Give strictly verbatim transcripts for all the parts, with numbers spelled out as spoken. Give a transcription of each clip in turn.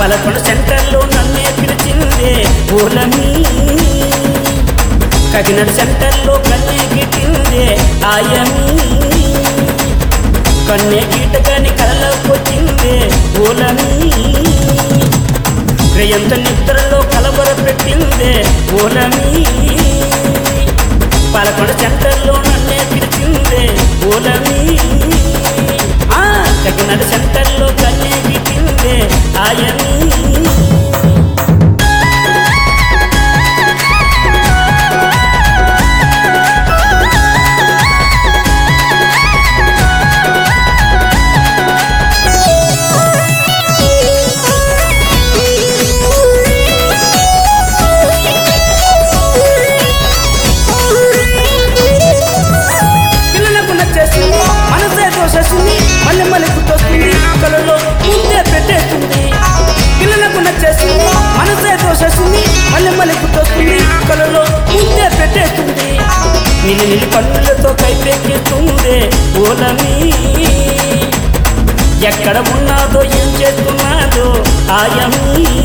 పలకొండ సెంటర్లో నన్నే పిలిచిందే ఓలమి కాకినాడ సెంటర్లో కన్నే గిట్టిందే ఆయమి కన్నే గీటగాని కలలోకొచ్చిందే ఓలమి రేయంత నిద్రలో కలవర పెట్టిందే ఓలమి పలకొండ సెంటర్లో నన్నే పిలిచిందే ఓలమి ఆ కాకినాడ సెంటర్లో కన్నే గిట్టిందే ఆయమి మళ్ళీ మళ్ళీ గుర్తొస్తుంది కలలో ముందే పెట్టేస్తుంది పిల్లలకు నచ్చేస్తుంది మనసే దోషేస్తుంది మళ్ళీ మళ్ళీ గుర్తొస్తుంది కలలో ముందే పెట్టేస్తుంది నిన్ను నిన్ను కన్నులతో కైపెక్కిస్తుంది ఓలమి ఎక్కడ ఉన్నాదో ఏం చేస్తున్నాదో ఆయమి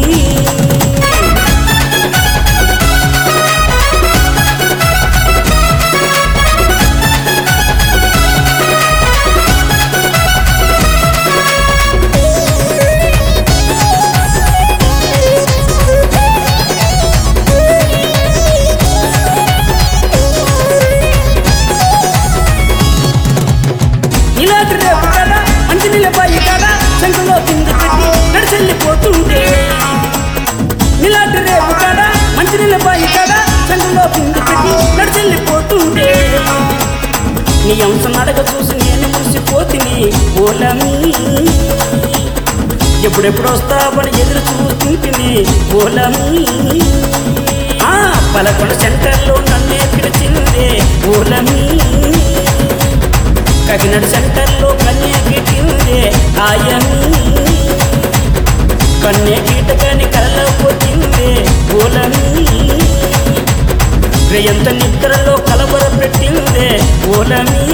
నిలబాయి కాడ సంఘంలో కింద పెట్టి నడిచెళ్ళిపోతుంటే నిలాంటి రేపు కాడ మంచి నిలబాయి కాడ సంఘంలో కింద పెట్టి నడిచెళ్ళిపోతుంటే నీ అంశం అడగ చూసి నేను మురిసిపోతిని ఓలమి ఎప్పుడెప్పుడు వస్తావని ఎదురు చూస్తుంటిని ఓలమి ఆ పలకొండ సెంటర్లో నన్నే పిలిచిందే ఓలమి కాకినాడ సెంటర్లో కన్నే గిట్టిందే ఆయమి కన్నే గీటగాని కలలోకొచ్చిందే ఓలమి రేయంత నిద్రలో కలవర పెట్టిందే ఓలమి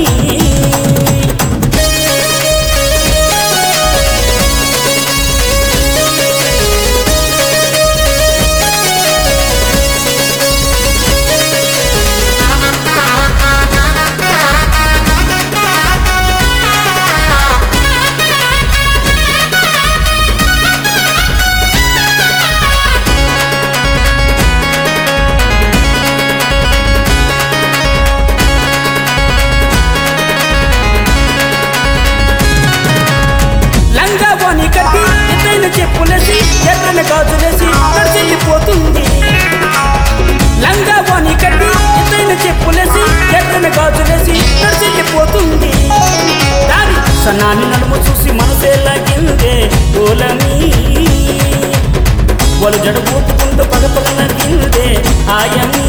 చెప్పులేసి ఎర్రని గాజులేసి నడిచెళ్ళిపోతుంది లంగా వాణి కట్టి ఎత్తైన చెప్పులేసి ఎర్రని గాజులేసి నడిచెళ్ళిపోతుంది దాని సన్నాని నడుము చూసి మనసే లాగిందే ఓలమి వాళ్ళు జడ ఊపుకుంటూ పగపగ నవ్విందే ఆయమి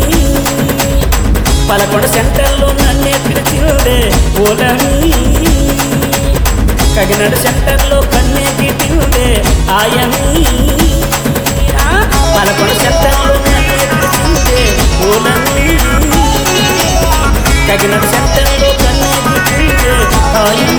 పలకొండ సెంటర్లో నన్నే పిలిచిందే ఓలమి కాకినాడ సెంటర్లో కన్నే గిట్టిందే ఆయమి పలకొండ సెంటర్లో నన్నే పిలిచిందే ఓలమి కాకినాడ సెంటర్లో కన్నే గిట్టిందే ఆయమి